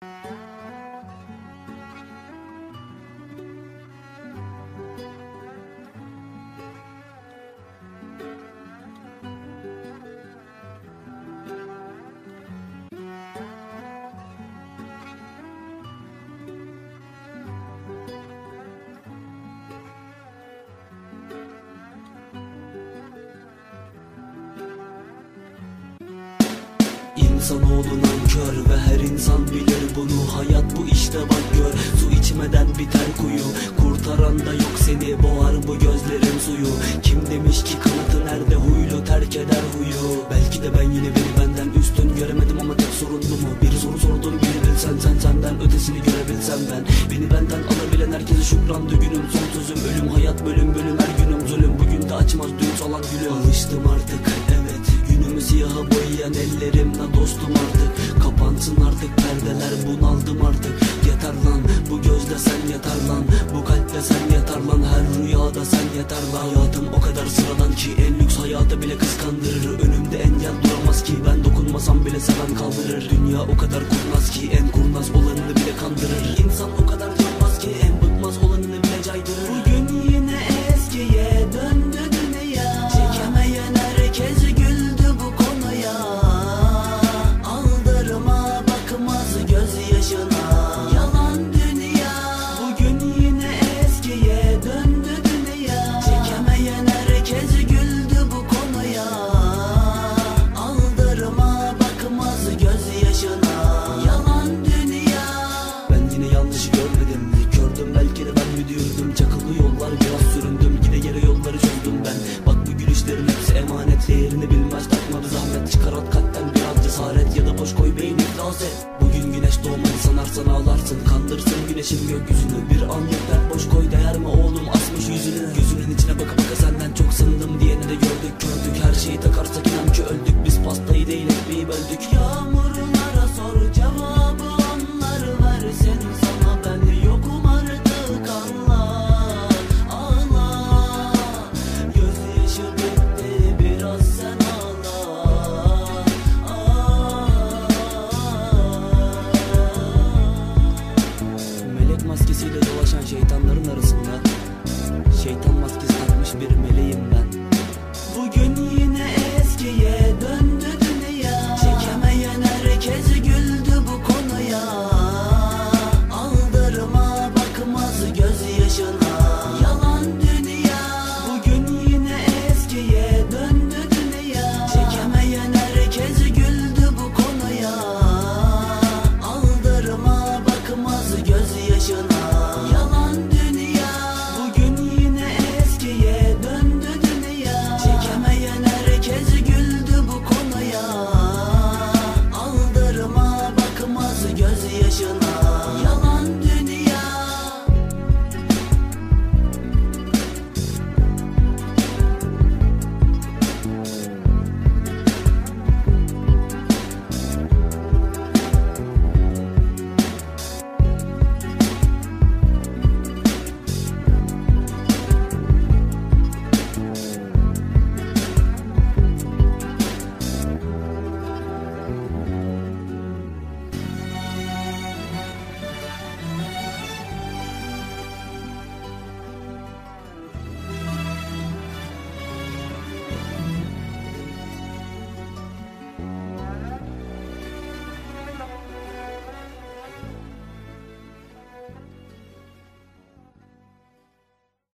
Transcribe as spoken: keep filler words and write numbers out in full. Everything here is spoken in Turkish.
İnsanoğlu nankör ve her insan bilir bunu. Hayat bu işte, bak gör. Su içmeden biter kuyu, kurtaran da yok seni, boğar bu gözlerin suyu. Kim demiş ki kanatı nerede, huylu terk eder huyu. Belki de ben yine beni benden üstün göremedim ama tek sorunlu mu? Bir soru sordum, biri bilsen sen, senden ötesini görebilsem ben. Beni benden alabilen herkese şükrandı günüm. Son sözüm ölüm, hayat bölüm bölüm, her günüm zulüm. Bugün de açmaz dün salan gülüm. Alıştım artık, evet, günümü siyaha boyayan ellerimle dostum artık. Kapansın artık perdeler, bunaldım artık. Yeter lan, bu gözde sen yeter lan, bu kalpte sen yeter lan, her rüyada sen yeter lan. Hayatım o kadar sıradan ki en lüks hayatı bile kıskandırır. Önümde engel duramaz ki, ben dokunmasam bile seven kaldırır. Dünya o kadar kurnaz ki en kurnaz olanını bile kandırır. İnsan o kadar canmaz ki en bıkmaz olanını bile caydırır. Bugün yine eskiye döndü dünya, çekemeyen herkes güldü bu konuya. Aldırma bakmaz gözyaşına, yalan dünya. Bugün yine eskiye döndü dünya, çekemeyen herkes güldü bu konuya. Aldırma bakmaz gözyaşına, yalan dünya. Ben yine yanlışı görmedim, gördüm belki de ben müdürdüm. Çakılı yollar biraz süründüm, gide yere yolları çözdüm ben. Bak bu gülüşlerin hepsi emanet, değerini bilmez takma bir zahmet. Çıkar at kalpten biraz cesaret ya da boş koy beyni iflas et. Bugün güneş doğmadı sanarsan ağlarsın, kandırsın güneşin gökyüzünü. Bir an yeter boş koy, değer mi oğlum asmış yüzünü. Gözünün içine baka baka senden çok sındım diyeni de gördük gördük. Her şeyi takarsak inan ki öldük, biz pastayı değil ekmeği böldük. Yağmurlara sor cevabı onlar versin sana, ben yokum artık anla. Ağla, gözyaşı bitti biraz sen ağla. Melek maskesiyle dolaşan şeytanlar